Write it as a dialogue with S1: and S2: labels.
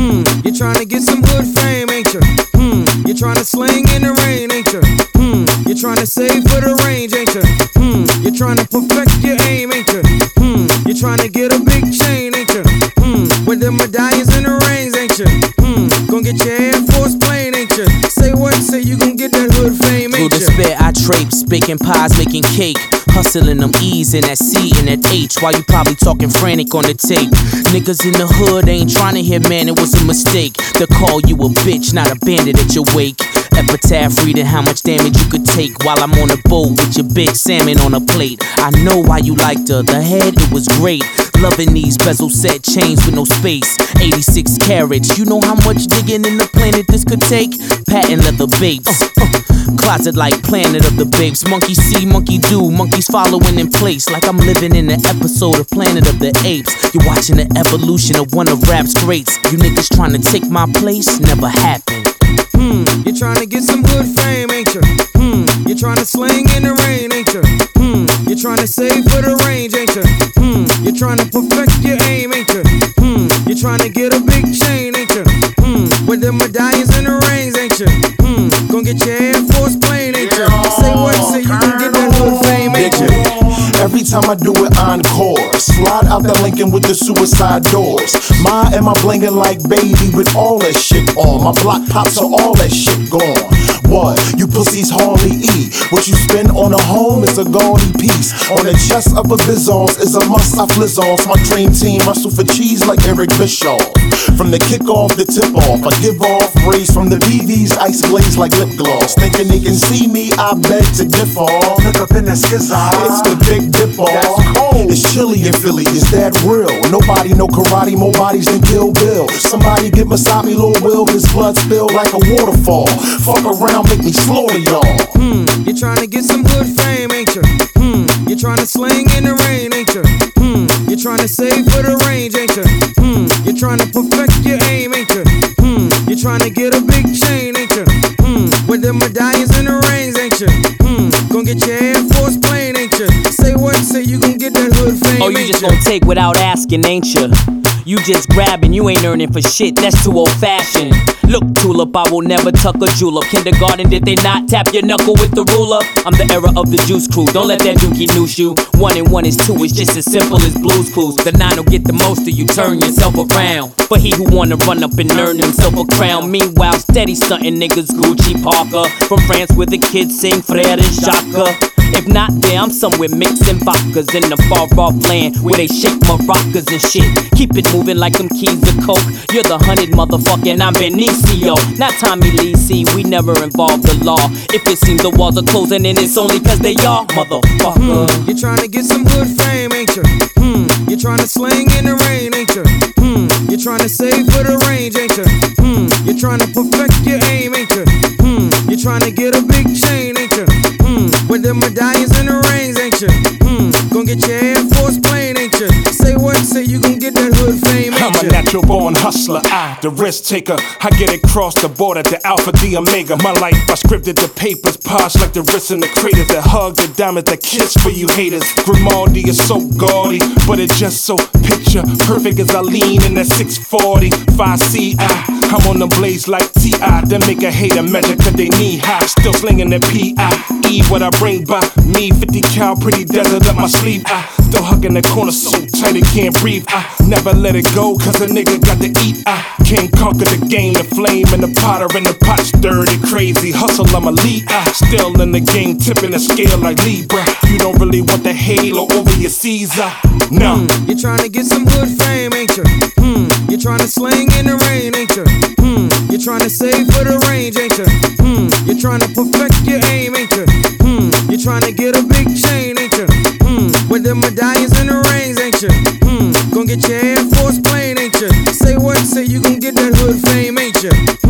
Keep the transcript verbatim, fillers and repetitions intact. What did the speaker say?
S1: Hmm, you're trying to get some hood fame, ain't you? Hmm, you're trying to sling in the rain, ain't you? Hmm, you're trying to save for the range, ain't you? Hmm, you're trying to perfect your aim, ain't you? Hmm, you're trying to get a big chain, ain't you? Hmm, with the medallions and the rings, ain't you? Hmm, gon' get your Air Force plane, ain't you? Say what? Say you gon' get that hood fame, ain't you?
S2: Through the spit I traipse, baking pies, making cake. Hustling them E's and that C and that H while you probably talking frantic on the tape. Niggas in the hood ain't trying to hear, man, it was a mistake to call you a bitch, not a bandit at your wake. Epitaph reading how much damage you could take while I'm on a boat with your big salmon on a plate. I know why you liked her, the head, it was great. Loving these bezel set chains with no space. eighty-six carats, you know how much digging in the planet this could take? Patent leather babes. Uh, uh. Closet like Planet of the Babes. Monkey see, monkey do, monkeys following in place. Like I'm living in an episode of Planet of the Apes. You're watching the evolution of one of rap's greats. You niggas trying to take my place, never happened.
S1: Hmm, you're trying to get some hood fame, ain't you? Hmm, you're trying to sling in the rain, ain't you? Hmm, you're trying to save for the range, ain't you? Hmm, you're trying to perfect your aim, ain't you? Hmm, you're trying to get a big chain, ain't you? Hmm, with the medallions and the rings, ain't you? Hmm, gon' get your Air Force plane, ain't you? Say what? Say you gon' get that hood fame, ain't you?
S3: Every time I do it, encore. Slide out that Lincoln with the suicide doors. My am I blingin' like baby with all that shit on. My block pops so all that shit gone. What? You pussies hardly eat. What you spend on a home is a gaudy piece. On the chest of a Bizos is a must I flizz off. My dream team wrestle for cheese like Eric Bischoff. From the kickoff, the tip off, I give off rays from the B Vs, ice glaze like lip gloss. Thinking they can see me, I beg to diff off. Look up in the skizzer. It's the big dip off. That's cold. It's chilly in Philly, is that real? Nobody know karate, more bodies than Kill Bill. Somebody get Masabi Lil Will, his blood spill like a waterfall. Fuck around, make me slaughter y'all.
S1: Hmm, you're trying to get some hood fame, ain't you? Hmm, you're trying to sling in the rain, ain't you? Hmm, you're trying to save for the range, ain't you? Hmm, you're trying to perfect your aim, ain't you? Hmm, you're trying to get a big chain, ain't you? Hmm, with the medallions and the rings, ain't you? Hmm, gon' get your Air Force plane, ain't you? Say what? Say you gon' get that hood fame,
S2: Oh, you
S1: ain't
S2: just
S1: you?
S2: gon' take without asking, ain't you? You just grabbing, you ain't earning for shit, that's too old fashioned. Look, Tulip, I will never tuck a julep. Kindergarten, did they not tap your knuckle with the ruler? I'm the era of the juice crew, don't let that dookie noose you. One and one is two, it's just as simple as Blue's Clues. The nine will get the most of you, turn yourself around. For he who wanna run up and earn himself a crown. Meanwhile, steady stunting niggas Gucci Parker. From France where the kids sing Frere and Jacques. If not there, I'm somewhere mixing vodkas in the far off land where they shake maracas and shit. Keep it moving like them keys to coke. You're the hunted motherfucker and I'm Benicio, not Tommy Lee. See, we never involve the law. If it seems the walls are closing in, it's only cause they are, motherfucker.
S1: Hmm, you're trying to get some hood fame, ain't you? Hmm, you're trying to sling in the rain, ain't you? Hmm, you're trying to save for the range, ain't you? Hmm, you're trying to perfect your aim, ain't you? Hmm, you're trying to get a big chain, ain't you? Hmm, with the medallions and the rings, ain't you? Hmm, gon' get your Air Force plane, ain't you? Say what? Say you gon' get that hood fame, ain't
S3: I'm
S1: you?
S3: a natural born hustler, I, the risk taker. I get it across the border, the alpha, the omega. My life, I scripted the papers, posh like the wrists in the craters. That hug, the diamonds, that kiss for you haters. Grimaldi is so gaudy, but it's just so picture perfect as I lean in that six forty. five C I, I'm on the blaze like T I. Then make a hater measure cause they knee high. Still slinging the P I E, what I bring by me. fifty cal, pretty desert up my sleeve. I still hugging the corner so tight it can't breathe. I never let it go cause a nigga got to eat. I can't conquer the game, the flame and the potter and the pot's dirty, crazy. Hustle, I'm elite. I still in the game, tipping the scale like Libra. You don't really want the halo over your Caesar. No.
S1: Hmm, you're trying to get some hood fame, ain't you? Hmm, you're trying to sling in the rain, ain't you? Hmm, you're trying to save for the range, ain't you? Hmm, you're trying to perfect your aim, ain't you? Hmm, you're trying to get a big chain, ain't you? Hmm, with the medallions and the rings, ain't you? Hmm, gon' get your Air Force plane, ain't you? Say what? Say you gon' get that hood fame, ain't you?